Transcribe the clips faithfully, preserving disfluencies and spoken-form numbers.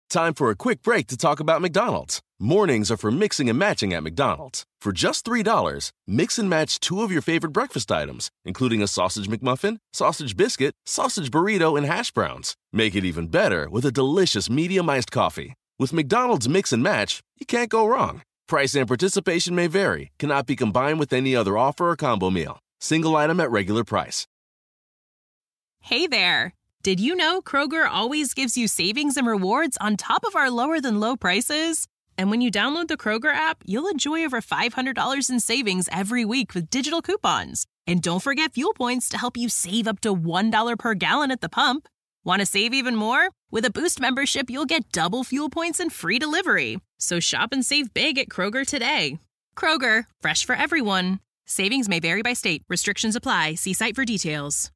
Time for a quick break to talk about McDonald's. Mornings are for mixing and matching at McDonald's. For just three dollars, mix and match two of your favorite breakfast items, including a sausage McMuffin, sausage biscuit, sausage burrito, and hash browns. Make it even better with a delicious medium iced coffee. With McDonald's Mix and Match, you can't go wrong. Price and participation may vary. Cannot be combined with any other offer or combo meal. Single item at regular price. Hey there. Did you know Kroger always gives you savings and rewards on top of our lower than low prices? And when you download the Kroger app, you'll enjoy over five hundred dollars in savings every week with digital coupons. And don't forget fuel points to help you save up to one dollar per gallon at the pump. Want to save even more? With a Boost membership, you'll get double fuel points and free delivery. So shop and save big at Kroger today. Kroger, fresh for everyone. Savings may vary by state. Restrictions apply. See site for details.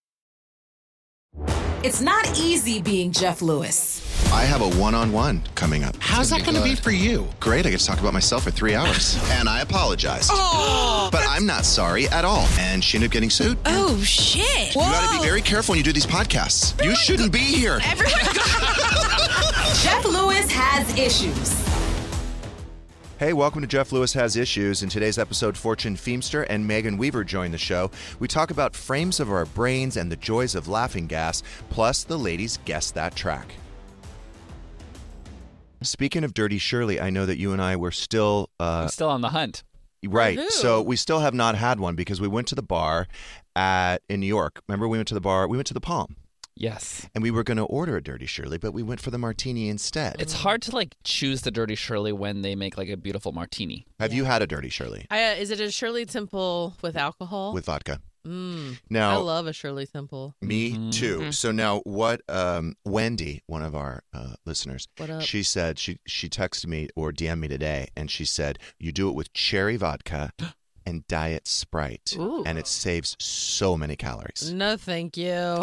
It's not easy being Jeff Lewis. I have a one-on-one coming up. How's that going to be for you? Great, I get to talk about myself for three hours. And I apologized. Oh, but I'm not sorry at all. And she ended up getting sued. Oh, shit. You got to be very careful when you do these podcasts. Everyone you shouldn't go- be here. Everyone go- Jeff Lewis has issues. Hey, welcome to Jeff Lewis Has Issues. In today's episode, Fortune Feimster and Megan Weaver join the show. We talk about frames of our brains and the joys of laughing gas, plus the ladies guess that track. Speaking of Dirty Shirley, I know that you and I were still... Uh, I'm still on the hunt. Right. So we still have not had one because we went to the bar at in New York. Remember we went to the bar? We went to the Palm. Yes. And we were going to order a Dirty Shirley, but we went for the martini instead. It's hard to like choose the Dirty Shirley when they make like a beautiful martini. Have yeah. you had a Dirty Shirley? I, uh, is it a Shirley Temple with alcohol? With vodka. Mm. Now, I love a Shirley Temple. Me mm-hmm. too. Mm-hmm. So now what um, Wendy, one of our uh, listeners, what up? she said, she, she texted me or D M'd me today, and she said, you do it with cherry vodka and Diet Sprite, Ooh. And it saves so many calories. No, thank you.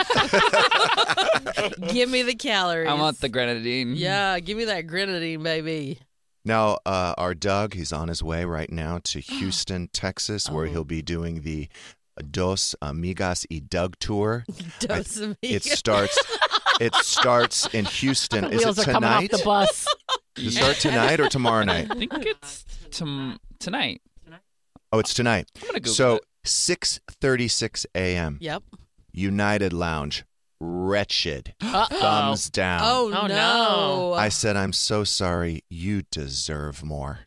Give me the calories. I want the grenadine. Yeah, give me that grenadine, baby. Now, uh, our Doug, he's on his way right now to Houston, Texas, oh. where he'll be doing the Dos Amigas y Doug tour. Dos Amigas. It starts. It starts in Houston. The Is wheels it are tonight? coming off the bus. Does it start tonight or tomorrow night? I think it's tom- tonight. Oh, it's tonight. I'm gonna Google so it. six thirty-six a.m. Yep. United Lounge. Wretched. Uh-oh. Thumbs down. Oh, Oh, no. no. I said, I'm so sorry. You deserve more.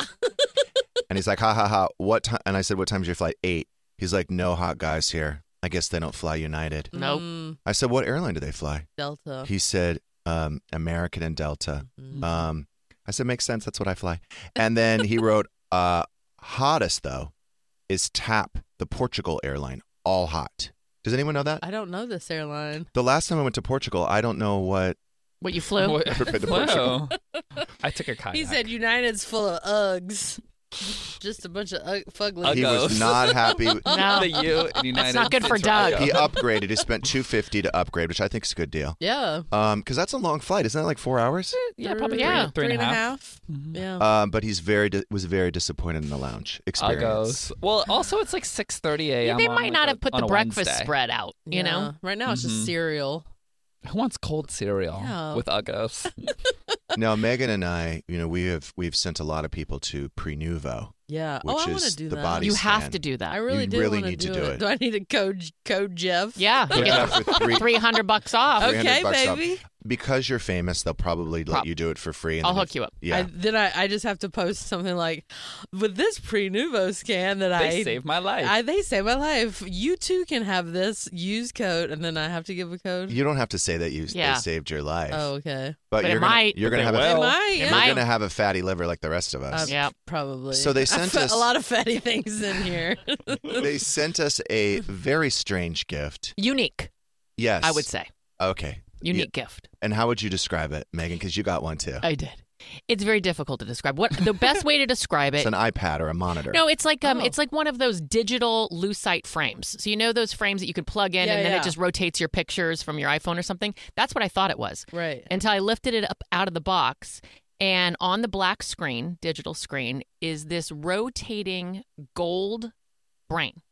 And he's like, ha, ha, ha. What time? And I said, what time's your flight? Eight. He's like, no hot guys here. I guess they don't fly United. Nope. Mm, I said, what airline do they fly? Delta. He said, um, American and Delta. Mm. Um, I said, makes sense. That's what I fly. And then he wrote, uh, hottest, though, is TAP, the Portugal airline. All hot. Does anyone know that? I don't know this airline. The last time I went to Portugal, I don't know what. What, you flew? What- Ever been to Whoa. I took a kayak. He said United's full of Uggs. Just a bunch of Ugg- fuglets. He was Uggos. not happy. No. The U in United That's not good for States Doug. Uggos. He upgraded. He spent two hundred fifty dollars to upgrade, which I think is a good deal. Yeah. Um, because that's a long flight. Isn't that like four hours? Yeah, probably Yeah. three, Three and a half. half. Mhm. Yeah. Um, but he's very di- was very disappointed in the lounge experience. Uggos. Well, also it's like six thirty a.m. They on, might like, not a- have put on the a breakfast Wednesday. spread out, you Yeah. know? Right now it's Mhm. just cereal. Who wants cold cereal Yeah. with Uggos? Now, Megan and I, you know, we have we've sent a lot of people to Prenuvo, Yeah. which oh, I want is to do the that. body You have scan. to do that. I really You do really want need to to do do it. it. Do I need to code code Jeff? Yeah. You Put get that for three- three hundred bucks off. three hundred Okay, bucks off. baby. Because you're famous, they'll probably let Prob- you do it for free. And I'll then hook if- you up. Yeah. I, then I, I just have to post something like, with this pre-Nuvo scan that They I saved my life. I, they saved my life. You too can have this use code, and then I have to give a code. you don't have to say that you Yeah. they saved your life. Oh, okay. But it you're gonna, might. You're But gonna they have a will. Am I? It Yeah. you're might. gonna have a fatty liver like the rest of us. Uh, Yeah. Probably. So they I sent put us- a lot of fatty things in here. They sent us a very strange gift. Unique, Yes, I would say. Okay. Unique gift. And how would you describe it, Megan? Because you got one too. I did. It's very difficult to describe. What the best way to describe It's it? an iPad or a monitor. No, it's like um, Oh. it's like one of those digital Lucite frames. So you know those frames that you could plug in Yeah, and then yeah. it just rotates your pictures from your iPhone or something. That's what I thought it was Right. until I lifted it up out of the box, and on the black screen, digital screen, is this rotating gold brain.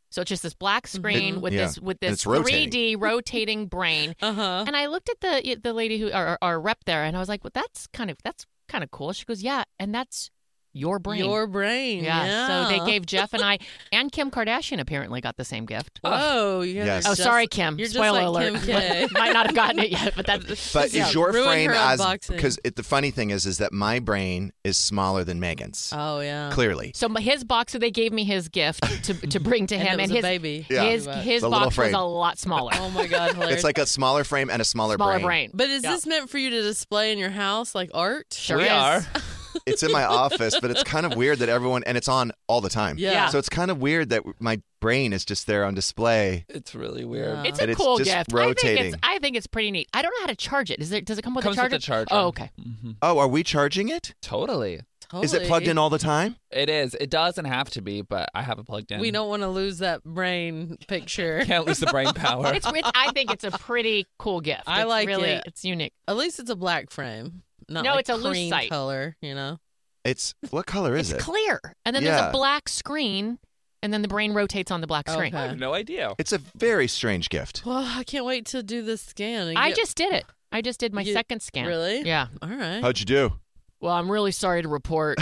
So it's just this black screen Mm-hmm. with Yeah. this with And this it's rotating. three D rotating brain. Uh-huh. And I looked at the the lady who our, our rep there, and I was like, "Well, that's kind of that's kind of cool." She goes, "Yeah, and that's your brain." Your brain. yeah. Yeah. So they gave Jeff and I and Kim Kardashian apparently got the same gift. Whoa. You guys Yes. are Oh, just- sorry, Kim. You're just Spoiler like alert. Kim K. Might not have gotten it yet, but that's. But Yeah, is your ruin frame her as unboxing. because the funny thing is is that my brain is smaller than Megan's. Oh, yeah. Clearly. So his box, so they gave me his gift to to bring to And him, it was and a his baby. Yeah. his It's his a little box frame. was a lot smaller. Oh, my God. Hilarious. It's like a smaller frame and a smaller, Smaller brain. brain. But is Yeah. this meant for you to display in your house like art? Sure we is. are. It's in my office, but it's kind of weird that everyone and it's on all the time. Yeah. Yeah. So it's kind of weird that my brain is just there on display. It's really weird. Yeah. It's a And it's cool just gift. I rotating. think it's I think it's pretty neat. I don't know how to charge it. Is it does it come with Comes a charger? with a charger. Oh, okay. Mhm. Oh, are we charging it? Totally. Totally. Is it plugged in all the time? It is. It doesn't have to be, but I have it plugged in. We don't want to lose that brain picture. Can't lose the brain power. It's, it's I think it's a pretty cool gift. I It's like really, it. It's unique. At least it's a black frame. Not No, like it's a cream lucite. color, you know? It's what color is It's it? clear, and then there's Yeah. a black screen, and then the brain rotates on the black screen. Okay. I have no idea. It's a very strange gift. Well, I can't wait to do this scan. And I get- just did it. I just did my You- second scan. Really? Yeah. All right. How'd you do? Well, I'm really sorry to report.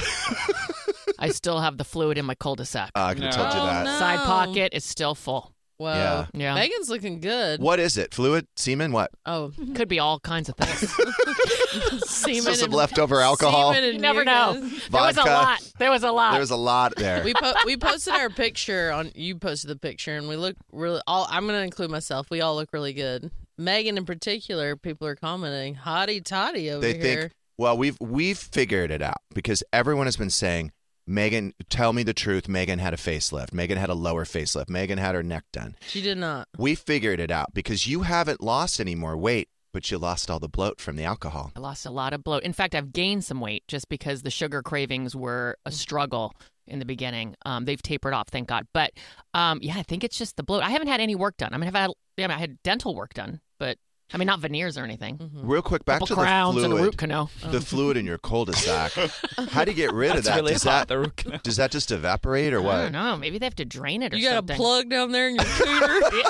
I still have the fluid in my cul-de-sac. Uh, I could have No. told you Oh, that. no. Side pocket is still full. Wow. Yeah. Yeah. Megan's looking good. What is it? Fluid? Semen? What? Oh, Could be all kinds of things. semen So some and- leftover alcohol? semen and You never know. mucus. There was a Vodka. lot. There was a lot. There was a lot there. We po- we posted our picture on. You posted the picture, and we look really. All I'm going to include myself. We all look really good. Megan, in particular, people are commenting, "Hottie toddy over They here." think, well, we've we've figured it out because everyone has been saying, Megan, tell me the truth. Megan had a facelift. Megan had a lower facelift. Megan had her neck done. She did not. We figured it out because you haven't lost any more weight, but you lost all the bloat from the alcohol. I lost a lot of bloat. In fact, I've gained some weight just because the sugar cravings were a struggle in the beginning. Um, they've tapered off, thank God. But um, yeah, I think it's just the bloat. I haven't had any work done. I mean, I've had, yeah, I had dental work done, but I mean, not veneers or anything. Real quick, back Couple to the crowns and a fluid. root canal. The fluid in your cul-de-sac. How do you get rid of That's that? really does hot. that The root canal. does that just evaporate or I what? don't know. Maybe they have to drain it or You got something. a plug down there in your cooter.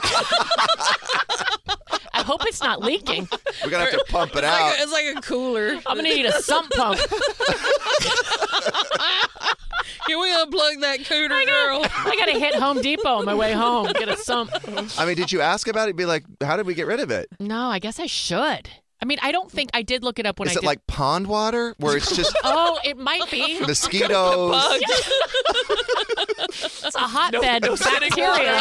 I hope it's not leaking. We're gonna have to pump it It's out. like a, it's like a cooler. I'm gonna need a sump pump. Can we unplug that cooter, girl? I gotta hit Home Depot on my way home. Get a sump. I mean, did you ask about it? Be like, how did we get rid of it? No, I guess I should. I mean, I don't think I did look it up when Is I it did. like pond water where it's just Oh, it might be. mosquitoes? It's a hotbed of bacteria.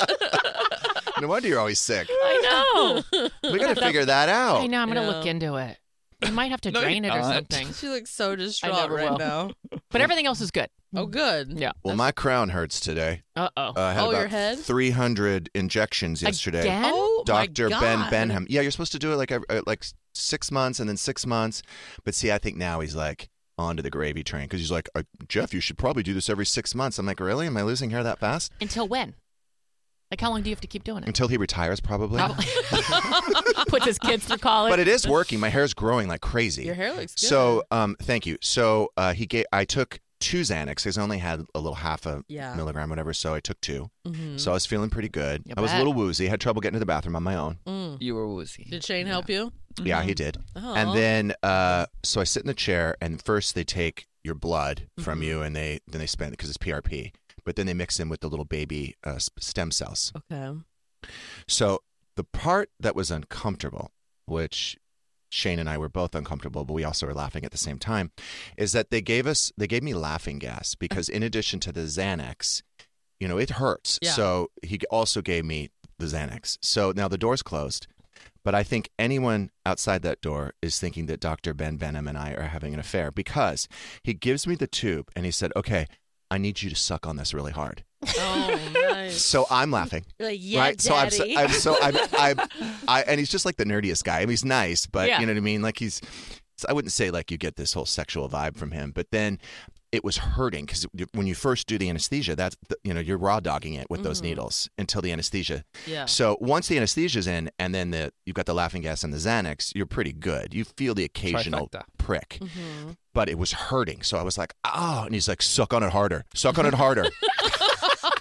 No wonder you're always sick. I know. We got to figure that out. I know. I'm gonna look Yeah. into it. I might have to No, drain it you're or not. something. She looks so distraught never right will. now. But everything else is good. Oh, good. Yeah. Well, my crown hurts today. Uh oh. Uh, I had Oh, about your head? three hundred injections yesterday. Again? Oh, my Doctor God. Ben Benham. Yeah, you're supposed to do it like every, uh, like six months and then six months. But see, I think now he's like onto the gravy train because he's like, uh, Jeff, you should probably do this every six months. I'm like, really? Am I losing hair that fast? Until when? Like, how long do you have to keep doing it? Until he retires, probably. Probably. Puts his kids through college. But it is working. My hair's growing like crazy. Your hair looks good. So, um, thank you. So, uh, he gave. I took two Xanax because I only had a little half a Yeah. milligram, whatever. So I took two. Mhm. So I was feeling pretty good. You I was a bet. little woozy. Had trouble getting to the bathroom on my own. Mm. You were woozy. Did Shane help you? Yeah, he did. Oh. And then, uh, so I sit in the chair, and first they take your blood Mm-hmm. from you, and they then they spend because it's P R P, but then they mix in with the little baby uh, s- stem cells. Okay. So the part that was uncomfortable, which Shane and I were both uncomfortable, but we also were laughing at the same time, is that they gave us they gave me laughing gas because in addition to the Xanax, you know, it hurts. Yeah. So he also gave me the Xanax. So now the door's closed. But I think anyone outside that door is thinking that Doctor Ben Benham and I are having an affair because he gives me the tube and he said, okay, I need you to suck on this really hard. Oh, nice. So I'm laughing. You're like, yeah, right? So I'm so, daddy. I'm so I'm, I'm I and he's just like the nerdiest guy. I mean, he's nice, but Yeah. you know what I mean? Like he's I wouldn't say like you get this whole sexual vibe from him, but then it was hurting because when you first do the anesthesia, that's the, you know you're raw dogging it with those needles until the anesthesia. Yeah. So once the anesthesia's in, and then the you've got the laughing gas and the Xanax, you're pretty good. You feel the occasional Trifecta. prick, Mm-hmm. but it was hurting. So I was like, oh, and he's like, suck on it harder, suck on it harder.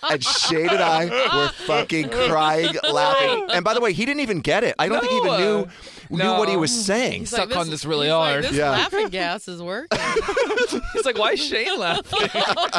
and Shane and I were fucking crying, laughing. And by the way, he didn't even get it. I don't think he even knew knew No. what he was saying. He's Suck like, on this really he's hard. Like, this Yeah. laughing gas is working. He's like, why is Shane laughing?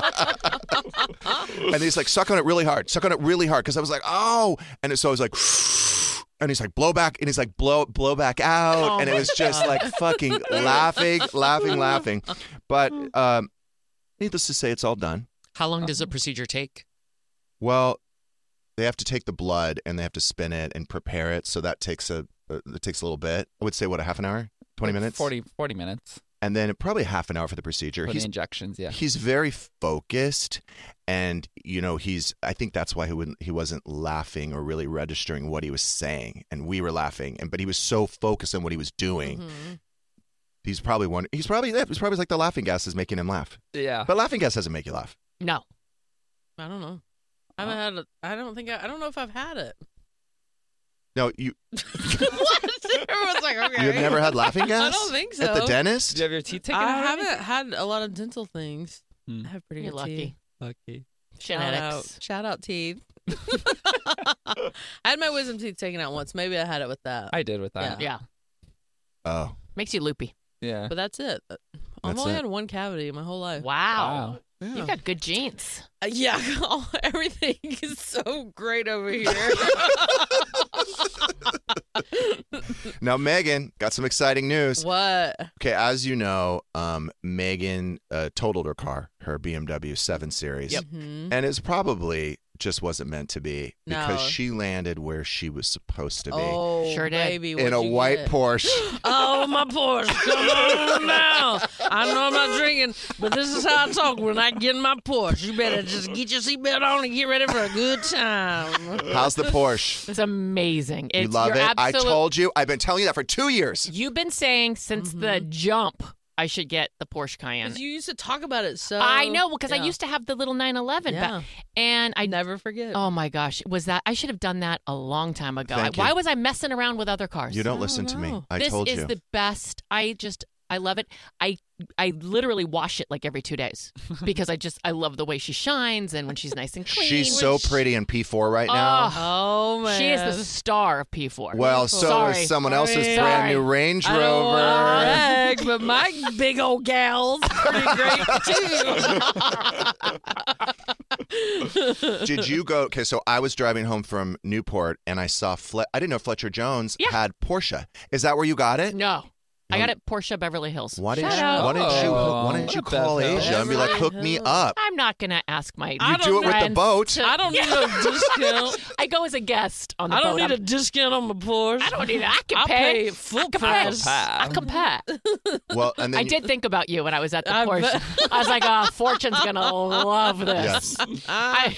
And he's like, suck on it really hard. Suck on it really hard. Because I was like, oh. And so I was like, and he's like, blow back. And he's like, blow blow back out. Oh and it my was just like fucking laughing, laughing, laughing. But um, needless to say, it's all done. How long does the procedure take? Well, they have to take the blood and they have to spin it and prepare it. So that takes a, uh, it takes a little bit. I would say, what, a half an hour? twenty minutes? forty, forty minutes And then probably half an hour for the procedure. for He's the injections, yeah. He's very focused, and you know he's. I think that's why he wouldn't. He wasn't laughing or really registering what he was saying, and we were laughing. And but he was so focused on what he was doing. Mm-hmm. He's probably one. He's probably. He's probably like the laughing gas is making him laugh. Yeah. But laughing gas doesn't make you laugh. No. I don't know. I haven't had it. I don't think I, I don't know if I've had it. No, you. What? Everyone's like, okay. You've never had laughing gas? I don't think so. At the dentist? Do you have your teeth taken I out? already? haven't had a lot of dental things. Hmm. I have pretty You're good lucky. teeth. Lucky. Shout out, Genetics. shout out teeth. I had my wisdom teeth taken out once. Maybe I had it with that. I did with that. Yeah. Oh. Makes you loopy. Yeah. But that's it. I've That's only it. had one cavity my whole life. Wow. Wow. Yeah. You've got good genes. Uh, yeah, everything is so great over here. Now, Megan got some exciting news. What? Okay, as you know, um, Megan uh, totaled her car, her B M W seven Series. Yep. Mhm. And it's probably just wasn't meant to be because No. she landed where she was supposed to be. Oh, Sure did. baby, in a what'd you white get? Porsche. Oh, my Porsche. Come on now. I know I'm not drinking, but this is how I talk when I get in my Porsche. You better just get your seatbelt on and get ready for a good time. How's the Porsche? It's amazing. It's, You love you're it? I absolute- told you. I've been telling you that for two years. You've been saying since the jump I should get the Porsche Cayenne. Because you used to talk about it so. I know because I Yeah. used to have the little nine eleven, Yeah. but, and I I never forget. Oh my gosh, was that I should have done that a long time ago. Thank Why you. was I messing around with other cars? You don't I listen don't to me. know. I this told is you. the best. I just I love it. I I literally wash it like every two days because I just I love the way she shines and when she's nice and clean. She's so Which- pretty in P four right now. Oh, man. She is the star of P four. Well, so Sorry. is someone else's Sorry. brand new Range I don't Rover. want to brag, but my big old gal's pretty great, too. Did you go? Okay, so I was driving home from Newport and I saw Fle- I didn't know Fletcher Jones Yeah. had Porsche. Is that where you got it? No. I No. got it Porsche Beverly Hills. Why didn't Shout you? out. Why didn't you? Oh, Why didn't you Bev call Hills. Asia and be like, hook me up? I'm not gonna ask my. I You do it with the friends boat. to- I don't need a discount. I go as a guest on the I don't boat. need a I'm- discount on my Porsche. I don't need it. I can I'll pay. pay full I can price. Pay. I can pay. Well, and then I you- did think about you when I was at the I Porsche. bet. I was like, oh, Fortune's gonna love this. Yes. I,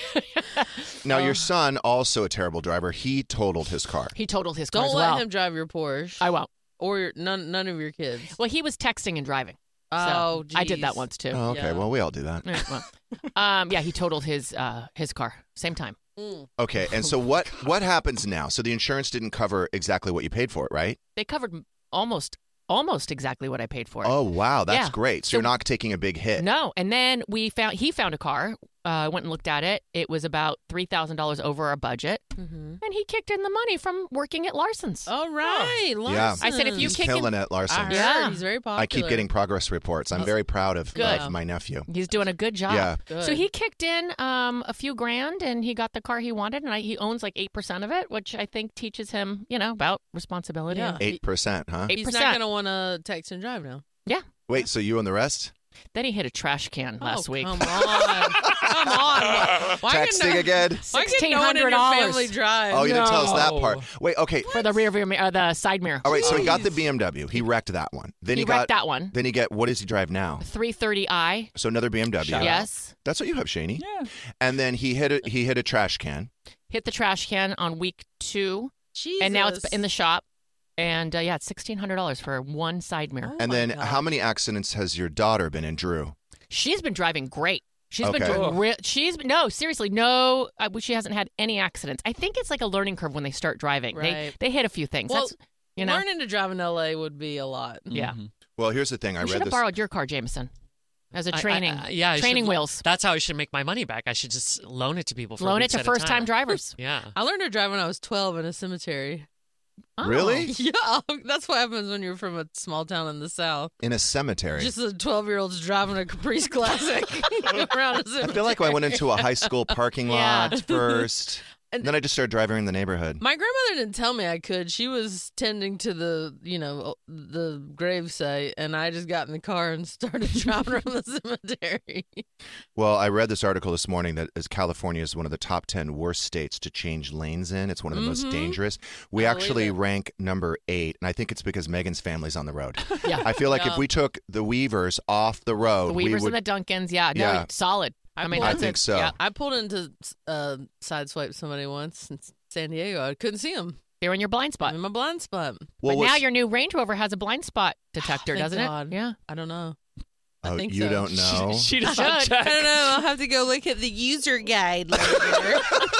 Now Oh. your son, also a terrible driver, he totaled his car. he totaled his car Don't as let well. him drive your Porsche. I won't. or your, none none of your kids. Well, he was texting and driving. So Oh, I did that geez. once too. Oh, okay. Yeah. Well, we all do that. Yeah, well. um, yeah, he totaled his uh, his car same time. Mm. Okay. And so what what happens now? So the insurance didn't cover exactly what you paid for it, right? They covered almost almost exactly what I paid for it. Oh, wow. That's Yeah. great. So, So- you're not taking a big hit. No, and then we found he found a car. I uh, went and looked at it. It was about three thousand dollars over our budget, Mm-hmm. and he kicked in the money from working at Larson's. All right, Yeah. I said, if you He's kick killing in, it, Larson. I heard Yeah. he's very popular. I keep getting progress reports. I'm very proud of, Good. of my nephew. he's doing a good job. Yeah. Good. So he kicked in um, a few grand, and he got the car he wanted, and I, he owns like eight percent of it, which I think teaches him, you know, about responsibility. Yeah. eight percent, huh? Eight He's percent. not going to want to text and drive now. Wait, so you and the rest? Then he hit a trash can last oh, week. Come on. Come on. Why can Texting no- again? Why can no one in your $sixteen hundred family drive? Oh, you didn't tell us that No. part. Wait, okay. For the rear view mirror, uh, the side mirror. All right, so he got the B M W. He wrecked that one. Then he, he got wrecked that one. Then he get what does he drive now? three thirty i. So another B M W. Shout out. Yes. That's what you have, Shani. Yeah. And then he hit a he hit a trash can. Hit the trash can on week two, Jesus. and now it's in the shop. And uh, yeah, it's sixteen hundred dollars for one side mirror. Oh And my then God. how many accidents has your daughter been in, Drew? She's been driving great. She's been Okay. doing real. She's no, seriously, no. I wish she hasn't had any accidents. I think it's like a learning curve when they start driving. They Right. they hit a few things. Well, That's you know. Learning to drive in L A would be a lot. Yeah. Mhm. Well, here's the thing. I we should read have this. borrowed your car, Jameson. as a I- I- training. I- yeah, I should training lo- wheels. That's how I should make my money back. I should just loan it to people for Loan it weeks to at a first-time time. drivers. Yeah. I learned to drive when I was twelve in a cemetery. Oh. Really? Yeah, that's what happens when you're from a small town in the South. In a cemetery. Just a twelve-year-old's driving a Caprice Classic around a I cemetery. feel like I went into a high school parking Yeah. lot first. And- And then I just started driving in the neighborhood. My grandmother didn't tell me I could. She was tending to the, you know, the gravesite, and I just got in the car and started driving around the cemetery. Well, I read this article this morning that is California is one of the top ten worst states to change lanes in. It's one of the most Mhm. dangerous. We I believe actually it. rank number eight, and I think it's because Megan's family's on the road. Yeah. I feel like Yeah. if we took the Weavers off the road, The we Weavers would. and the Duncans. Yeah. No, Yeah. solid. I, I mean, pulled- I that's think it. so. Yeah. I pulled into uh, sideswipe somebody once in San Diego. I couldn't see him. They're in your blind spot. I'm in my blind spot. well, but now what's- your new Range Rover has a blind spot detector, Thank doesn't God. it? Yeah. I don't know. I oh, think you so. don't know. She does Should. not check. I don't know. I'll have to go look at the user guide later.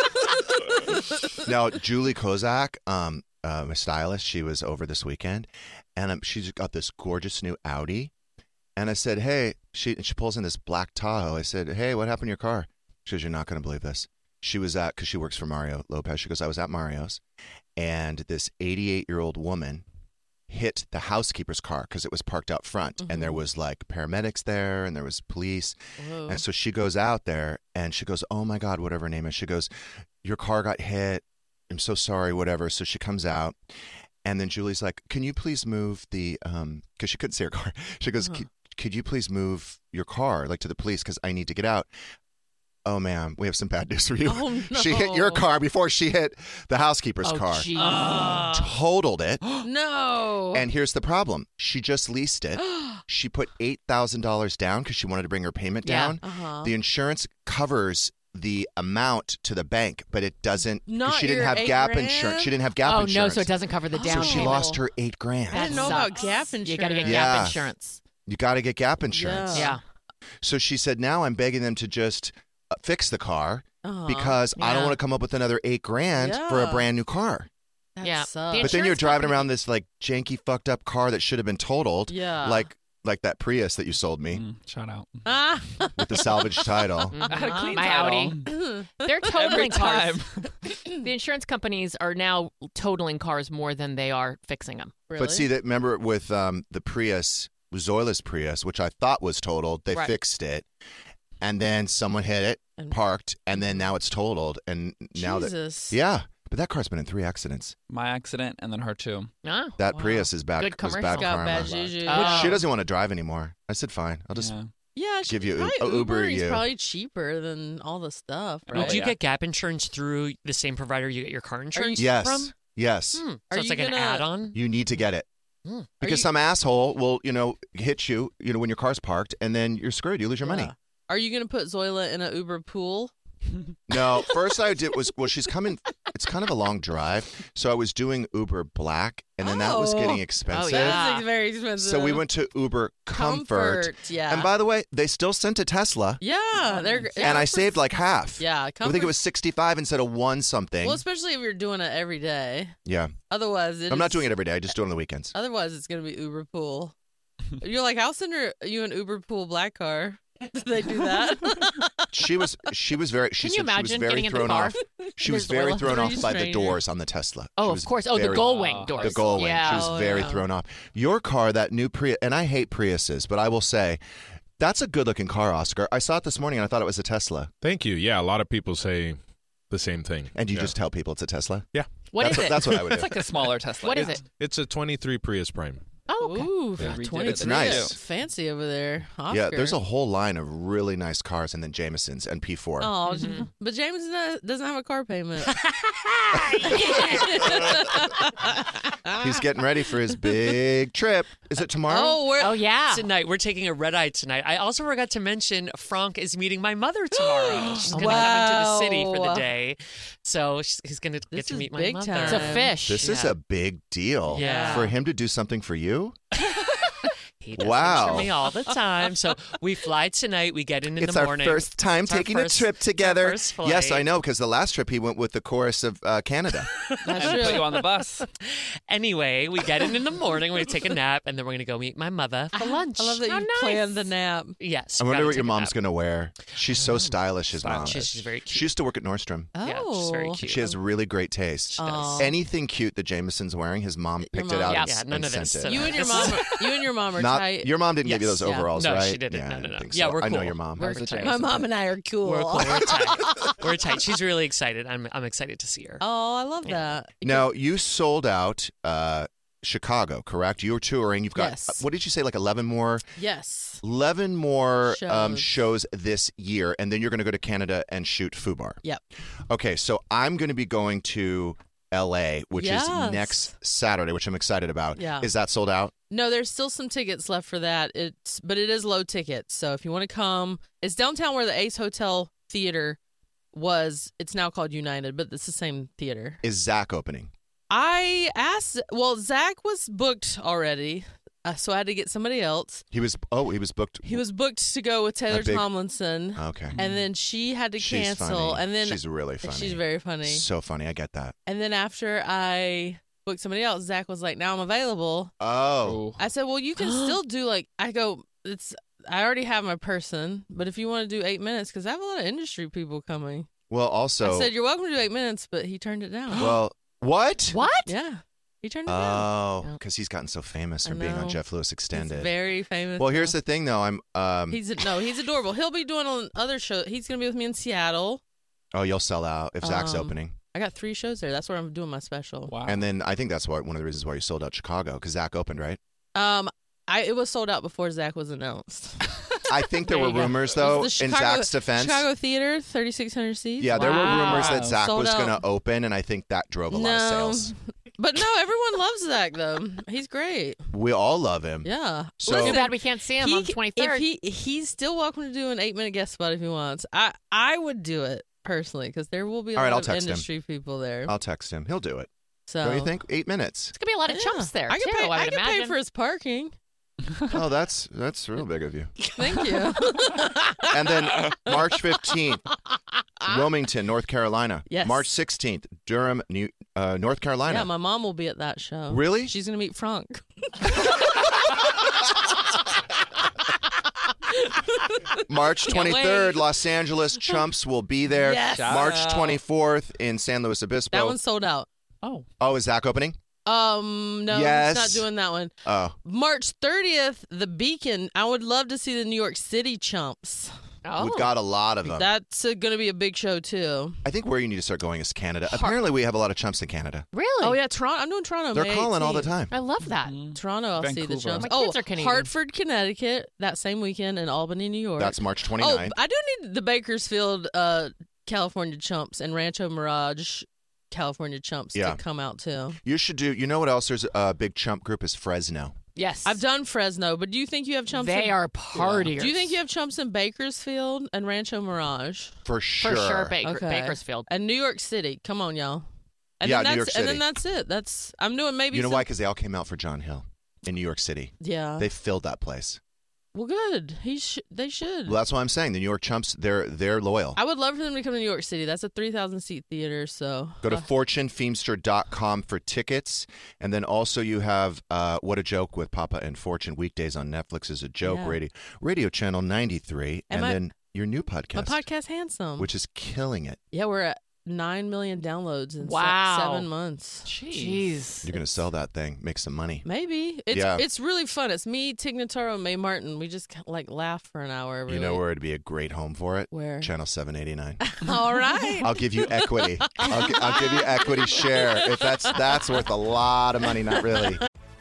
Now, Julie Kozak, um, uh, my stylist, she was over this weekend, and um, she's got this gorgeous new Audi. And I said, hey, she and she pulls in this black Tahoe. I said, hey, what happened to your car? She goes, you're not going to believe this. She was at, because she works for Mario Lopez. She goes, I was at Mario's, and this eighty-eight-year-old woman hit the housekeeper's car because it was parked out front, and there was like paramedics there, and there was police. Whoa. And so she goes out there, and she goes, oh my God, whatever her name is. She goes, your car got hit. I'm so sorry, whatever. So she comes out, and then Julie's like, can you please move the, um, because she couldn't see her car. She goes, Uh-huh. could you please move your car, like to the police, because I need to get out. Oh, ma'am, we have some bad news for you. Oh, She hit your no. car before she hit the housekeeper's Oh, car. geez. Totaled it. No. And here's the problem. She just leased it. She put eight thousand dollars down because she wanted to bring her payment Yeah. down. Uh-huh. The insurance covers the amount to the bank, but it doesn't. 'cause Not she didn't your have eight gap grand? insurance. She didn't have gap Oh, insurance. no, so it doesn't cover the down So she payment. lost her eight grand. I didn't know That about sucks. gap You got to get insurance. Yeah. gap insurance. You got to get gap insurance. Yeah. So she said, now I'm begging them to just uh, fix the car Uh-huh. because I don't Yeah. want to come up with another eight grand for a Yeah. brand new car. That Yeah. sucks. The But then you're insurance driving company- around this like janky, fucked up car that should have been totaled. Yeah. Like like that Prius that you sold me Mm, shout out. Ah. with the salvage title. I had a clean My title. Audi. They're Every totaling cars. time. The insurance companies are now totaling cars more than they are fixing them. Really? But see that remember with um, the Prius, Zoila's Prius, which I thought was totaled, they Right. fixed it, and then someone hit it, And- parked, and then now it's totaled, and now that Jesus. yeah, but that car's been in three accidents. My accident and then her too. Oh. That Wow. Prius is bad. Good was commercial. bad Got karma. bad juju. Oh. She doesn't want to drive anymore. I said fine. I'll just Yeah. Yeah, she give you probably U- Uber is you. probably cheaper than all the stuff. Oh, Right? Do you yeah. get gap insurance through the same provider you get your car insurance yes, from? yes. Hmm. So Are it's you like an gonna- add-on? You need to get it. Hmm. Because you- some asshole will, you know, hit you, you know, when your car's parked, and then you're screwed. You lose your money. Yeah. Are you going to put Zoila in an Uber pool? No, first I did was well, she's coming. It's kind of a long drive, so I was doing Uber Black, and then that was Oh. getting expensive. yeah. That's very expensive. So we went to Uber Comfort, Yeah. and by the way, they still sent a Tesla, yeah, they're and I saved like half. Yeah, I think it Comfort- was sixty-five instead of one something. Well, especially if you're doing it every day. yeah, Otherwise, it I'm not is- doing it every day. I just do it on the weekends. Otherwise, it's going to be Uber pool. You're like, I'll send her you an Uber pool black car. Did they do that? She was she was very she Can you said she was imagine very getting in the thrown car? off. She was There's very oil. thrown off Three by the stranger. doors on the Tesla. Oh, She of was course. Oh, the very- gull wing doors. The gull wing. Yeah. She was Oh, very yeah. thrown off. Your car, that new Prius, and I hate Priuses, but I will say, that's a good-looking car, Oscar. I saw it this morning, and I thought it was a Tesla. Thank you. Yeah, a lot of people say the same thing. And you Yeah. just tell people it's a Tesla? Yeah. What that's is what, it? That's what I would do. It's like a smaller Tesla. What is It's- it? It's a twenty-three Prius Prime. Oh, okay. Ooh, They redid it. twenty. It's nice. Fancy over there. Oscar. Yeah, there's a whole line of really nice cars, and then Jamesons and P four. Oh, Mm-hmm. but James doesn't have a car payment. He's getting ready for his big trip. Is it tomorrow? Oh, we're, Oh, yeah. Tonight, we're taking a red eye tonight. I also forgot to mention Frank is meeting my mother tomorrow. She's going to come into the city for the Wow. day. So she's, he's going to get This to is meet my big mother. time. It's a fish. This is Yeah. a big deal. Yeah. For him to do something for you? He does Wow. things for me all the time. So we fly tonight. We get in in It's the our morning. first time It's our taking first- a trip it's our together. first flight. Yes, I know, because the last trip he went with the chorus of uh, Canada. That's And put true. you on the bus. Anyway, we get in in the morning. We take a nap, and then we're going to go meet my mother for lunch. I love that How you nice. planned the nap. Yes. I we wonder gotta what your take a mom's nap. going to wear. She's so stylish, his mom. She's, she's very cute. She used to work at Nordstrom. Oh, Yeah, she's very cute. She has really great taste. Aw. Anything cute that Jameson's wearing, his mom picked mom- it out Yeah, and, yeah, and none of sent this. it. So You and your mom, are, you and your mom are Not, tight. your mom didn't give you Yes. those Yeah. overalls, No, right? she didn't. Yeah, No, I no, didn't no. think Yeah, so. we're I know cool. your mom. We're Where's the tight. Jameson? My mom and I are cool. We're cool. We're tight. We're tight. She's really excited. I'm I'm excited to see her. Oh, I love that. Now, you sold out uh, Chicago, correct? You were touring. You've got, Yes. uh, what did you say, like eleven more? Yes. eleven more um, Shows. shows this year, and then you're going to go to Canada and shoot FUBAR. Yep. Okay, so I'm going to be going to L A, which Yes. is next Saturday, which I'm excited about. Yeah. Is that sold out? No, there's still some tickets left for that. It's but it is low tickets. So if you want to come, it's downtown where the Ace Hotel Theater was. It's now called United, but it's the same theater. Is Zach opening? I asked. Well, Zach was booked already, uh, so I had to get somebody else. He was, oh, he was booked. He was booked to go with Taylor big- Tomlinson, Okay. and then she had to She's cancel. funny. And then She's really funny. She's very funny. So funny. I get that. And then after I booked somebody else, Zach was like, "Now I'm available." Oh. I said, "Well, you can still do like." I go, "It's I already have my person, but if you want to do eight minutes, because I have a lot of industry people coming." Well, also. I said, "You're welcome to do eight minutes," but he turned it down. well, what? What? Yeah, he turned it down. Oh, Yeah. because he's gotten so famous I from being on know. Jeff Lewis He's Extended. very famous. Well, here's now. the thing, though. I'm. Um, He's no, he's adorable. He'll be doing on other shows. He's gonna be with me in Seattle. oh, you'll sell out if Zach's Um, opening. I got three shows there. That's where I'm doing my special. Wow. And then I think that's why one of the reasons why you sold out Chicago, because Zach opened, right? Um, I it was sold out before Zach was announced. I think there There were you go. rumors, It was though, the in Chicago- Zach's defense. Chicago Theater, thirty-six hundred seats. Yeah, there were rumors that Wow. Zach Sold was out. going to open, and I think that drove a lot of No. sales. But no, everyone loves Zach though. He's great. We all love him. Yeah. So- Too bad we can't see him he- on the twenty-third. If he he's still welcome to do an eight minute guest spot if he wants. I I would do it personally because there will be a All right, lot I'll of text him. industry people there. I'll text him. He'll do it. so Don't you think? Eight minutes. It's gonna be a lot of Yeah. chumps there I too. can pay, I I would can imagine. pay for his parking. Oh, that's that's real big of you. Thank you. And then uh, March fifteenth, Wilmington, North Carolina. Yes. March sixteenth, Durham, New, uh, North Carolina. Yeah, my mom will be at that show. Really? She's gonna meet Frank. March Can't twenty-third, wait. Los Angeles Chumps will be there. Yes. Shout March out. twenty-fourth in San Luis Obispo. That one's sold out. Oh. Oh, is Zach opening? Um, no, Yes. he's not doing that one. Oh, March thirtieth, the Beacon. I would love to see the New York City Chumps. Oh. we've got a lot of them. That's uh, going to be a big show too. I think where you need to start going is Canada. Apparently, we have a lot of chumps in Canada. Really? Oh yeah, Toronto. I'm doing Toronto. They're May calling all the eighteenth. time. I love that. Toronto, I'll see the Vancouver. Chumps. My Oh, kids are Canadian. Hartford, Connecticut, that same weekend in Albany, New York. That's March Oh, twenty-ninth. I do need the Bakersfield, uh, California Chumps and Rancho Mirage, California Chumps Yeah. to come out too. You should do. You know what else? There's a big chump group is Fresno. Yes. I've done Fresno, but do you think you have Chumps? They in, are partiers. Do you think you have Chumps in Bakersfield and Rancho Mirage? For sure. For sure, Baker- Okay. Bakersfield. And New York City. Come on, y'all. And Yeah, then New that's, York And then City. that's it. That's I'm doing maybe. You know some, why? Because they all came out for John Hill in New York City. Yeah. They filled that place. well, good. He sh- They should. Well, that's what I'm saying. The New York Chumps, they're they're loyal. I would love for them to come to New York City. That's a three thousand seat theater. So Go to uh, fortune feimster dot com for tickets. And then also you have uh, What a Joke with Papa and Fortune weekdays on Netflix is a joke Yeah. radio radio channel ninety-three. And And, my- then your new my podcast, podcast, Handsome. which is killing it. Yeah, we're at nine million downloads in se- Wow. seven months. Jeez. You're going to sell that thing, make some money. Maybe it's Yeah. it's really fun. It's me, Tig Notaro, and Mae Martin. We just like laugh for an hour every You know week. where it'd be a great home for it? Where? Channel seven eighty-nine. All right. I'll give you equity. I'll, gi- I'll give you equity share. If that's that's worth a lot of money, not really.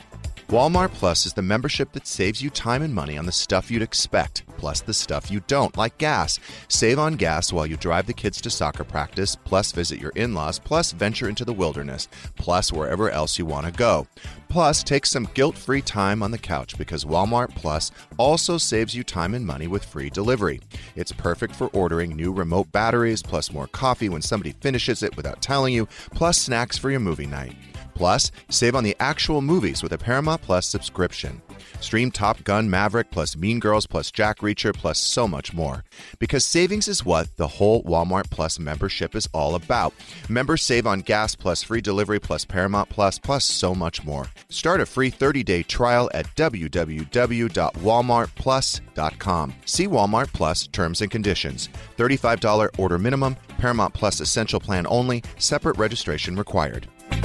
Walmart Plus is the membership that saves you time and money on the stuff you'd expect, plus the stuff you don't, like gas. Save on gas while you drive the kids to soccer practice, plus visit your in-laws, plus venture into the wilderness, plus wherever else you want to go. Plus, take some guilt-free time on the couch because Walmart Plus also saves you time and money with free delivery. It's perfect for ordering new remote batteries, plus more coffee when somebody finishes it without telling you, plus snacks for your movie night. Plus, save on the actual movies with a Paramount Plus subscription. Stream Top Gun Maverick plus Mean Girls plus Jack Reacher plus so much more. Because savings is what the whole Walmart Plus membership is all about. Members save on gas plus free delivery plus Paramount Plus plus so much more. Start a free thirty-day trial at w w w dot walmart plus dot com. See Walmart Plus terms and conditions. thirty-five dollars order minimum, Paramount Plus Essential Plan only, separate registration required.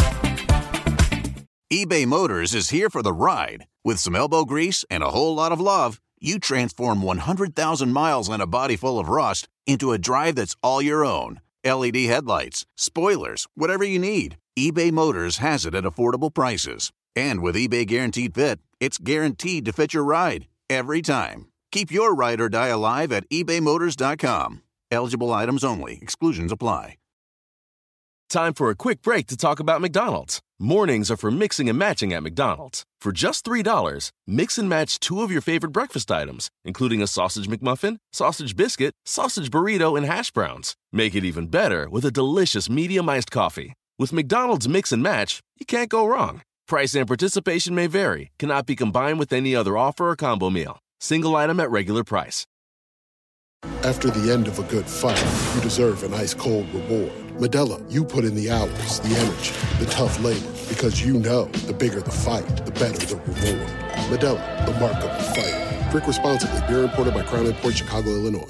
eBay Motors is here for the ride. With some elbow grease and a whole lot of love, you transform one hundred thousand miles and a body full of rust into a drive that's all your own. L E D headlights, spoilers, whatever you need, eBay Motors has it at affordable prices. And with eBay Guaranteed Fit, it's guaranteed to fit your ride every time. Keep your ride or die alive at ebay motors dot com. Eligible items only. Exclusions apply. Time for a quick break to talk about McDonald's. Mornings are for mixing and matching at McDonald's. For just three dollars, mix and match two of your favorite breakfast items, including a sausage McMuffin, sausage biscuit, sausage burrito, and hash browns. Make it even better with a delicious medium-iced coffee. With McDonald's Mix and Match, you can't go wrong. Price and participation may vary. Cannot be combined with any other offer or combo meal. Single item at regular price. After the end of a good fight, you deserve an ice-cold reward. Modelo, you put in the hours, the energy, the tough labor, because you know the bigger the fight, the better the reward. Modelo, the mark of the fighter. Drink responsibly. Beer imported by Crown Imports, Chicago, Illinois.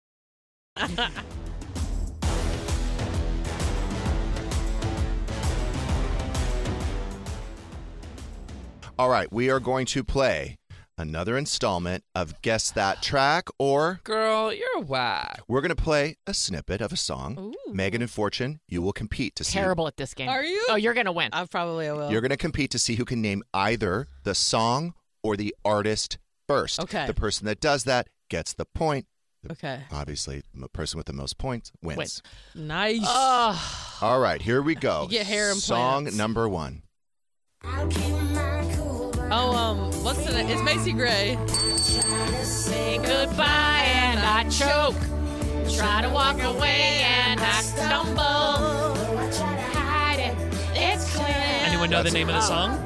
All right, we are going to play another installment of Guess That Track, or Girl, you're whack. We're going to play a snippet of a song. Ooh. Megan and Fortune, you will compete to see. Terrible at this game. Are you? Oh, you're going to win. I probably will. You're going to compete to see who can name either the song or the artist first. Okay. The person that does that gets the point. Okay. Obviously, the person with the most points wins. Wins. Nice. Oh. All right, here we go. You get hair Song implants. number one. Oh, um, what's the name? It's Macy Gray. Say goodbye and I choke. Try to walk away and I stumble. Try to hide it. It's clear. Anyone know the name of the song?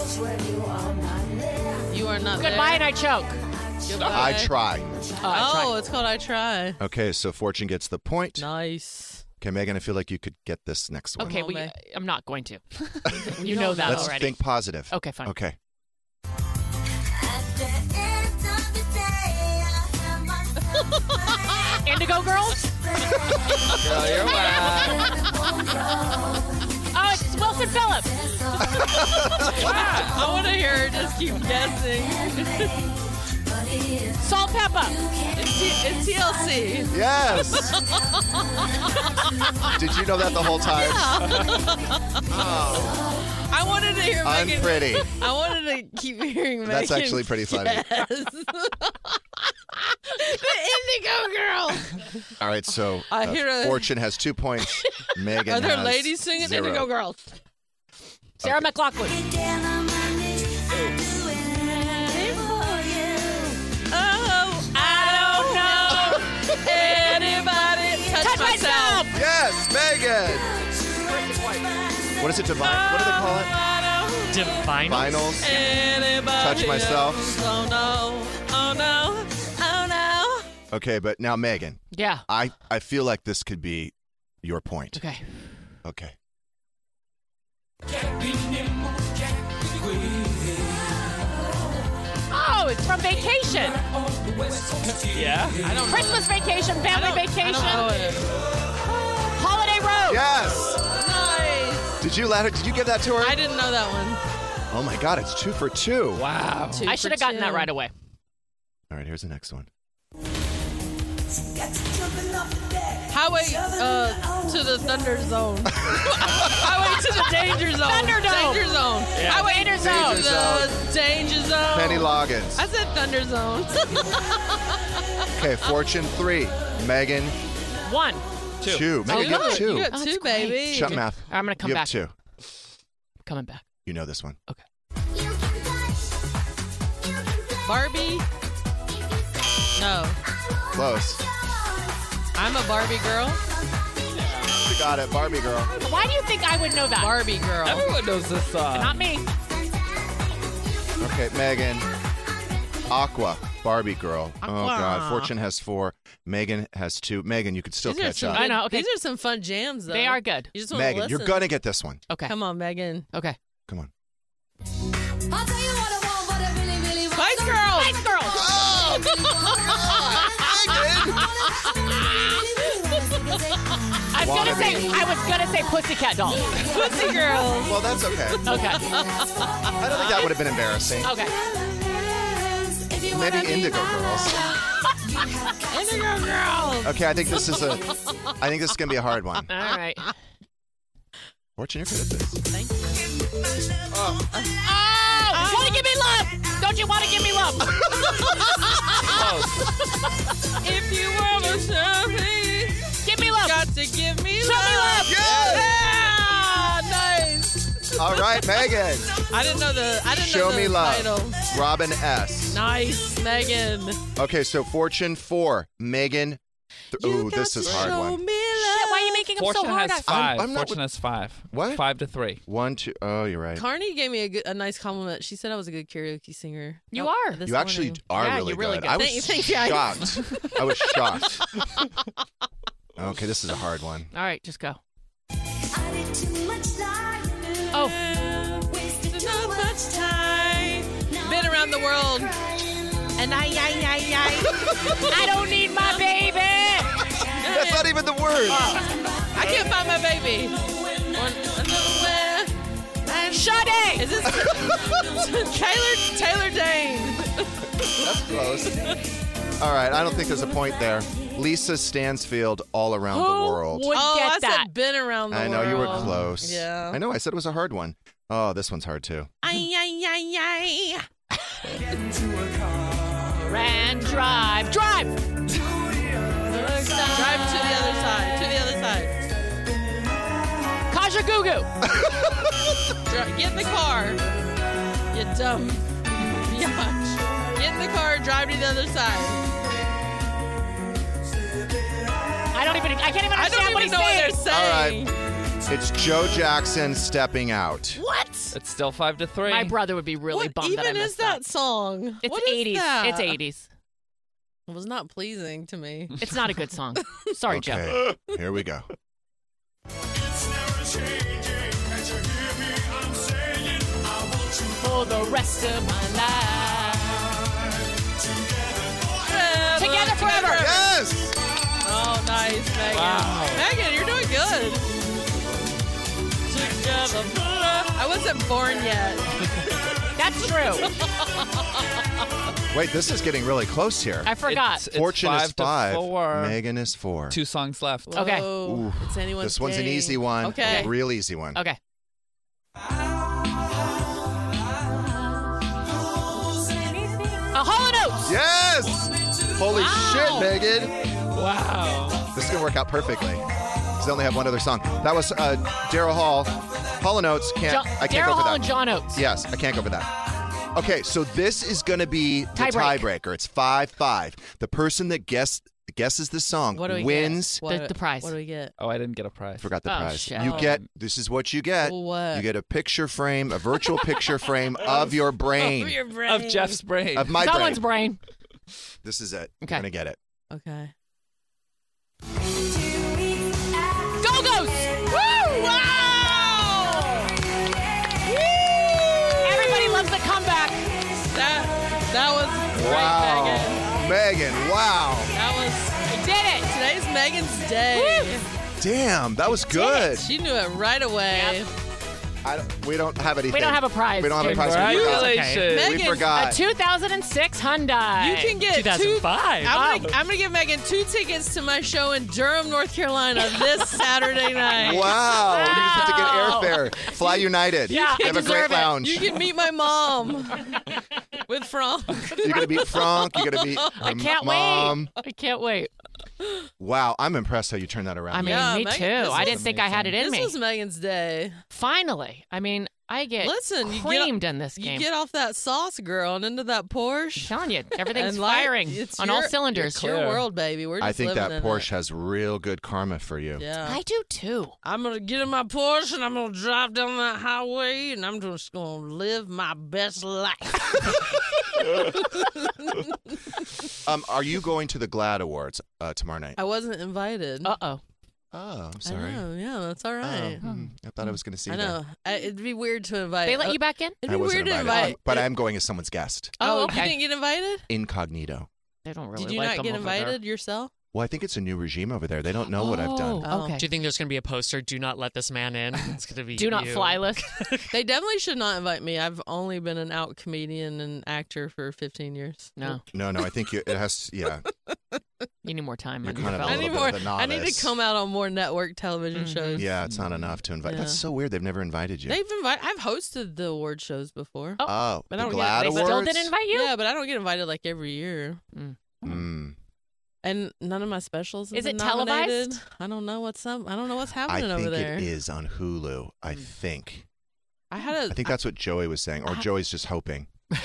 You are not Goodbye there. and I choke. I Goodbye. try. Oh, I Oh, tried. it's called I Try. Okay, so Fortune gets the point. Nice. Okay, Megan, I feel like you could get this next one. Okay, on, we, babe. I'm not going to. you You know don't that know. Let's already. think positive. Okay, fine. Okay. Indigo Girls? Girl, you're whack. Oh, it's Wilson Phillips. I want to hear her just keep guessing. Salt Peppa. It's, T- it's T L C. Yes. Did you know that the whole time? I wanted to hear I'm Megan. pretty. I wanted to keep hearing Megan. That's actually pretty funny. Yes. The Indigo Girl. All right, so I uh, hear a- Fortune has two points. Megan Are there has ladies singing zero. Indigo Girls? Sarah McLachlan. Oh, I don't know anybody. Touch, Touch myself. myself. Yes, Megan. What is it, Divine? What do they call it? Divine. Vinyls. Anybody Touch myself. else? Oh no. Oh no. Oh no. Okay, but now Megan, Yeah. I, I feel like this could be your point. Okay. Okay. Oh, it's from Vacation. Yeah. I don't Christmas Vacation, I Family don't- Vacation, I don't know it. Holiday Road. Yes. Nice. Did you let her? Did you give that to her? I didn't know that one. Oh my God, it's two for two. Wow. Two I for should have gotten that two. right away. All right, here's the next one. Highway uh, to the Thunder Zone. Highway to the Danger Zone. Thunderdome. Danger Zone. Yeah. Highway Danger to Zone. the Danger Zone. Penny Loggins. I said Thunder Zone. Okay, Fortune three. Megan One. Two. two. Megan, you have good. two. You got Oh, two, that's great. baby. Shut math. I'm going to come you back. have two. Coming back. You know this one. Okay. Barbie? No. Close. I'm a Barbie girl. got it. Barbie Girl. Why do you think I would know that? Barbie Girl. Everyone knows this song. Not me. Okay, Megan. Aqua. Barbie Girl. Aqua. Oh, God. Fortune has four. Megan has two. Megan, you could still These are catch some up. good- I know, okay. These are some fun jams, though. They are good. You just want to Megan, listen. you're going to get this one. Okay. Come on, Megan. Okay. Come on. Spice Girls. Spice Girls. I was gonna say I was gonna say Pussycat Dolls. Pussy Girls. Well, that's okay. Okay. I don't think that would have been embarrassing. Okay. Maybe Indigo Girls. Indigo Girls. Okay, I think this is a. I think this is gonna be a hard one. All right. Fortune, you're good at this. Thank you. Oh! Want to give me love? Don't you want to give me love? If you want to show me, Give me love. got to give me Show love. me love. Yes! Yeah, nice. All right, Megan. I didn't know the. I didn't Show know the me love. title. Robin S. Nice, Megan. Okay, so Fortune four. Megan. Th- You Ooh, got this is to a hard show one. me love. Shit, why are you making them Fortune so hard? has I- five. I'm not Fortune with- has five. What? Five to three. One, two. Oh, you're right. Carney gave me a, good, a nice compliment. She said I was a good karaoke singer. You Oh, are. this You actually morning. are Yeah, really, you're really good. good. I was Thank you, thank you. I- shocked. I was shocked. Okay, this is a hard one. All right, just go. Oh. Wasted so much time. Been around the world. And I, I, I, I. I don't need my baby. That's not even the word. I can't find my baby. One, another way. And Sade. Is this Taylor Taylor Dane? That's close. All right, I don't think there's a point there. Lisa Stansfield, All Around the World. Would oh, get I that. said been around the I world. know you were close. Yeah. I know. I said it was a hard one. Oh, this one's hard too. Ay, ay, ay, ay. And drive. Drive. Drive to the other side. To the other side. Kaja Gugu. Dri- Get in the car. You dumb biatch. Get in the car. Drive to the other side. I don't even. I can't even I understand don't what even he's know what they're saying. saying. All right. It's Joe Jackson, Stepping Out. What? It's still five to three. My brother would be really What bummed that I even missed is that song? It's What is eighties. that? It's eighties. It was not pleasing to me. It's not a good song. Sorry, Joe. Okay, here we go. For the rest of my life. Forever, Together forever. Yes! Oh, nice, Megan. Wow. Megan, you're doing good. Together forever. I wasn't born yet. That's true. Wait, this is getting really close here. I forgot. It's, it's Fortune five is five. To four. Megan is four. Two songs left. Okay. Whoa, Ooh, it's anyone's this one's an game. easy one. Okay. A real easy one. Okay. A Hall and Oates. Yes! Holy Wow. shit, Megan. Wow. This is going to work out perfectly. Because they only have one other song. That was uh, Daryl Hall. Hall and Oates. Can't, John, I can't Daryl go for Hall that. and John Oates. Yes, I can't go for that. Okay, so this is going to be the Tie break. tiebreaker. It's five five. The person that guess, guesses the song What do we wins. get? What, The- the prize. What do we get? Oh, I didn't get a prize. I forgot the Oh, prize. shit. You Oh. get, this is what you get. What? You get a picture frame, a virtual picture frame of your brain. Of your brain. Of Jeff's brain. Of my Someone's brain. brain. This is it. Okay. You're going to get it. Okay. Go Go's. Woo! Wow! Everybody loves the comeback. That that was great, Wow. Megan. Megan, wow. That was. I did it. Today's Megan's day. Damn, that was good. She knew it right away. I don't, we don't have anything. We don't have a prize. We don't have a prize. Congratulations. We Megan, forgot. A two thousand six Hyundai. You can get two thousand five. Two, I'm, Oh. gonna, I'm gonna give Megan two tickets to my show in Durham, North Carolina this Saturday night. Wow. You just have to Wow. get airfare. Fly United. Yeah, They I have a deserve great it. lounge. You can meet my mom with Frank. You're going to meet Frank. You're going to meet I her can't mom. wait. I can't wait. Wow. I'm impressed how you turned that around. I mean, Yeah, me Megan, too. this I didn't was think I had it in This me. was Megan's day. Finally. I mean, I get Listen, you creamed get, in this game. You get off that sauce, girl, and into that Porsche. I'm telling you, everything's and like, firing it's on your, all cylinders. It's your world, baby. We're just I think living that in Porsche it. has real good karma for you. Yeah, I do too. I'm gonna get in my Porsche and I'm gonna drive down that highway and I'm just gonna live my best life. um, are you going to the GLAAD Awards uh, tomorrow night? I wasn't invited. Uh oh. Oh, I'm sorry. I know, yeah, that's all right. Oh, hmm. I thought I was going to see I that. know. I, it'd be weird to invite. They let uh, you back in? It'd I be wasn't weird to invited, invite. but I'm going as someone's guest. Oh, Oh, okay. you didn't get invited? Incognito. They don't really Did you like not them get over there. invited yourself? Well, I think it's a new regime over there. They don't know what I've done. Oh, okay. Do you think there's going to be a poster? Do not let this man in. It's going to be Do not you. fly list. They definitely should not invite me. I've only been an out comedian and actor for fifteen years. No. No, no, I think you, it has to, yeah. You need more time. You're under kind your of a belt. I need little more. bit of a I need novice. to come out on more network television Mhm. shows. Yeah, it's not enough to invite. That's Yeah. so weird. They've never invited you. They've invited. I've hosted the award shows before. Oh. oh, But the I don't get- GLAAD They Awards? still didn't invite you? Yeah, but I don't get invited like every year. Mm. And none of my specials have Is been it televised? nominated. I don't know what's up. I don't know what's I happening think over there. it is on Hulu. I think. I had a. I think that's what Joey was saying, or I- Joey's just hoping.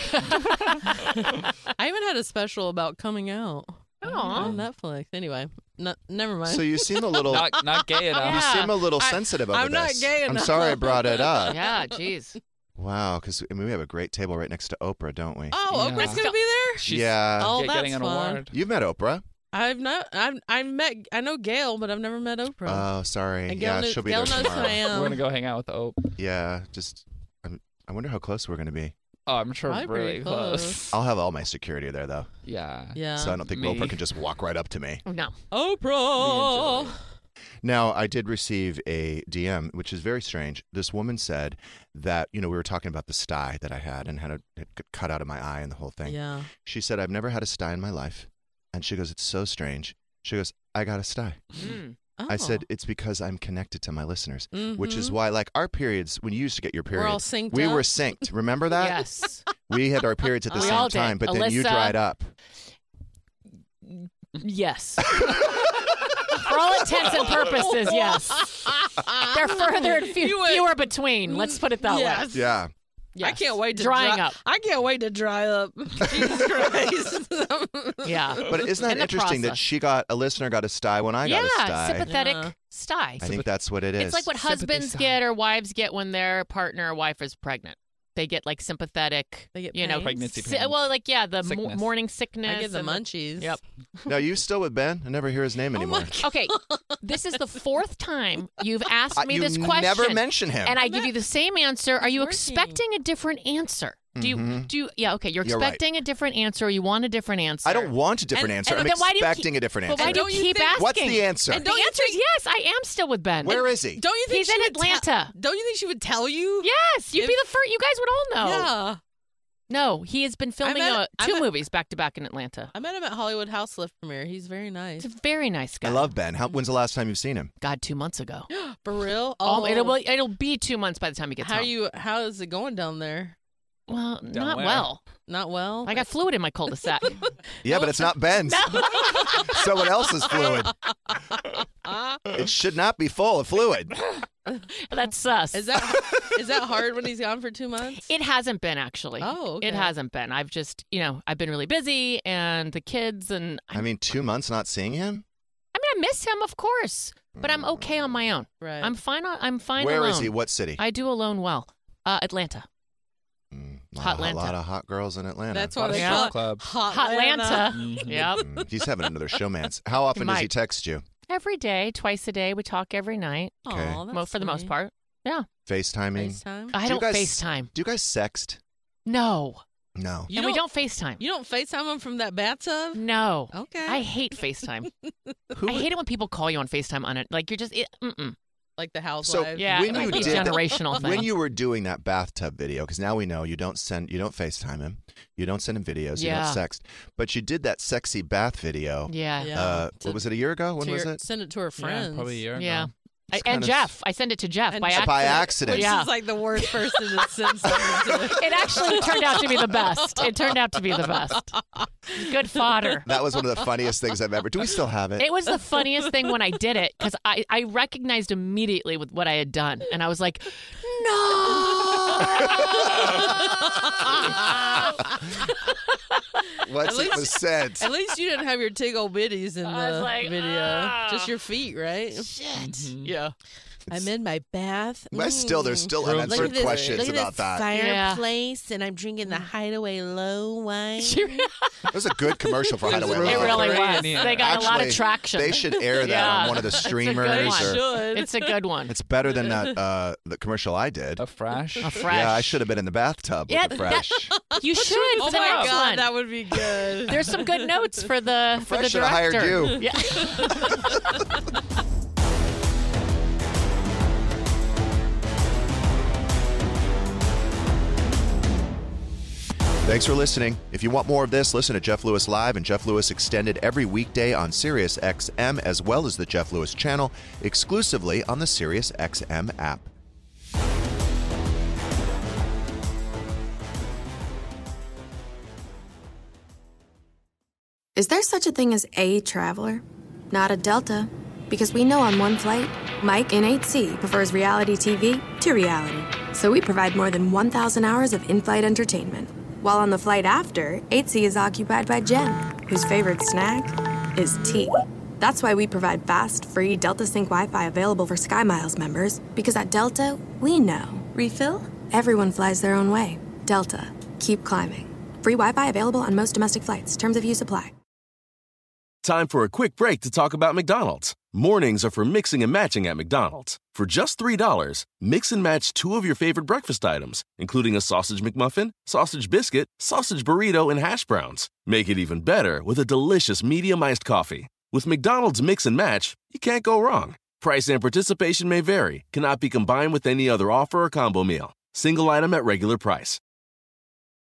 I even had a special about coming out Aw. on Netflix. Anyway, no, never mind. So you seem a little. Not, not gay enough. You Yeah. seem a little I- sensitive over I'm not this. gay I'm enough. sorry I brought it up. Yeah, jeez. Wow, because I mean, we have a great table right next to Oprah, don't we? oh, Yeah. Oprah's gonna be there. She's yeah. Oh, get- getting that's an fun. award. You've met Oprah. I've not. I've I've met. I know Gail, but I've never met Oprah. Oh, sorry. And Gail Yeah, knew- she'll be Gail there knows who tomorrow. I am. We're gonna go hang out with Ope. Yeah, just. I'm, I wonder how close we're going to be. Oh, I'm sure Probably pretty really close. I'll have all my security there, though. Yeah. Yeah. So I don't think Me. Oprah can just walk right up to me. No. Oprah. Now, I did receive a D M, which is very strange. This woman said that, you know, we were talking about the sty that I had and had a it cut out of my eye and the whole thing. Yeah. She said, I've never had a sty in my life. And she goes, it's so strange. She goes, I got a sty. Mm. Oh. I said, it's because I'm connected to my listeners, which is Mhm. why, like, our periods, when you used to get your We're period, all synced we up. were synced. Remember that? Yes. We had our periods at the We same all did. time, but then you Alyssa- dried up. Yes. For all intents and purposes, yes. They're further and few, You went- fewer between. Let's put it that Yes. way. Yeah. Yes. I can't wait to drying dry, up. I can't wait to dry up. Jesus Christ. Yeah. But isn't that In the interesting that process. she got, a listener got a sty when I yeah, got a sty? sympathetic Yeah. sty. I think that's what it is. It's like what Sympathy husbands sty. get or wives get when their partner or wife is pregnant. They get like sympathetic, They get you know, pains? Pregnancy si- pains. well, like yeah, the mo- Sickness. morning sickness. I get the and munchies. Yep. Now, you still with Ben? I never hear his name Oh anymore. my God. Okay, this is the fourth time you've asked Uh, me you this question. never mention him. And I give you the same answer. Are you working. expecting a different answer? Do you Mhm. do you, yeah, okay, you're You're right. expecting a different answer or you want a different answer. I don't want a different And- answer. and I'm then why do you expecting keep- a different But answer. why And do don't you you keep think- asking? What's the answer? And The don't you answer is think- yes, I am still with Ben. Where is he? Don't you think He's she in would tell- Atlanta. don't you think she would tell you? Yes, you'd be If- the first. You guys would all know. Yeah. No, he has been filming met- uh, I two met- movies back to back in Atlanta. I met him at Hollywood House Lift premiere. He's very nice. He's a very nice guy. I love Ben. How, when's the last time you've seen him? God, two months ago. For real? Oh, Oh, it'll be- it'll be two months by the time he gets how home. you? How is it going down there? Well, not where? well. Not well. I got fluid in my cul-de-sac. Yeah, but it's not Ben's. Someone else's fluid. It should not be full of fluid. That's sus. Is that is that hard when he's gone for two months? It hasn't been actually. Oh, okay. It hasn't been. I've just, you know, I've been really busy and the kids and I, I mean, two months not seeing him? I mean, I miss him, of course, but I'm okay on my own. Right. I'm fine. On, I'm fine Where alone. is he? What city? I do alone well. Uh, Atlanta. Mm, a Hot lot, of, Atlanta. lot of hot girls in Atlanta. That's why they Yeah. call it Club. Hot Hot Atlanta. Atlanta. Yep. Mm, he's having another showmance. How often does he might. text you? Every day, twice a day. We talk every night. Okay. Aw, Mo- that's for the most sweet. part. Yeah. FaceTiming? FaceTime. I Do you don't guys- FaceTime. Do you guys sext? No. No. You and we don't FaceTime. You don't FaceTime him from that bathtub? No. Okay. I hate FaceTime. Who I would- hate it when people call you on FaceTime on it. Like you're just, it, mm-mm. Like the So housewives. Yeah, when it might you be a did that- generational thing. when you were doing that bathtub video, because now we know you don't send, you don't FaceTime him, you don't send him videos, you Yeah. don't sext, but you did that sexy bath video. Yeah. Yeah. Uh, To- what was it? A year ago? When to was your- it? Send it to her friends. Yeah, probably a year ago. Yeah. I, It's and kind of- Jeff. I send it to Jeff And by Jeff- accident. By accident. Which Yeah. is like the worst person to send something to. It actually turned out to be the best. It turned out to be the best. Good fodder. That was one of the funniest things I've ever. Do we still have it? It was the funniest thing when I did it because I, I recognized immediately with what I had done. And I was like, no. Once it was said. At least you didn't have your tickle bitties in I was the like, video. ah. Just your feet, right? Shit. Mm-hmm. Yeah. I'm in my bath. But still, there's still Look unanswered at this, questions look at about this that. fireplace, and I'm drinking the Hideaway Low wine. It was a good commercial for Hideaway It Low. really was. They got a lot of Actually, traction. They should air that Yeah. on one of the It's a good streamers. one. or- It's a good one. It's better than that uh, the commercial I did. A fresh. A fresh. Yeah, I should have been in the bathtub Yeah, with the fresh. that- you should. Oh for the my next God, one. that would be good. There's some good notes for the for the Fresh should have hired director. you. Yeah. Thanks for listening. If you want more of this, listen to Jeff Lewis Live and Jeff Lewis Extended every weekday on Sirius X M, as well as the Jeff Lewis channel, exclusively on the Sirius X M app. Is there such a thing as a traveler? Not a Delta. Because we know on one flight, Mike in eight C prefers reality T V to reality. So we provide more than one thousand hours of in-flight entertainment. While on the flight after, eight C is occupied by Jen, whose favorite snack is tea. That's why we provide fast, free Delta Sync Wi-Fi available for SkyMiles members, because at Delta, we know. Refill? Everyone flies their own way. Delta. Keep climbing. Free Wi-Fi available on most domestic flights. Terms of use apply. Time for a quick break to talk about McDonald's. Mornings are for mixing and matching at McDonald's. For just three dollars, mix and match two of your favorite breakfast items, including a sausage McMuffin, sausage biscuit, sausage burrito, and hash browns. Make it even better with a delicious medium iced coffee. With McDonald's Mix and Match, you can't go wrong. Price and participation may vary, cannot be combined with any other offer or combo meal. Single item at regular price.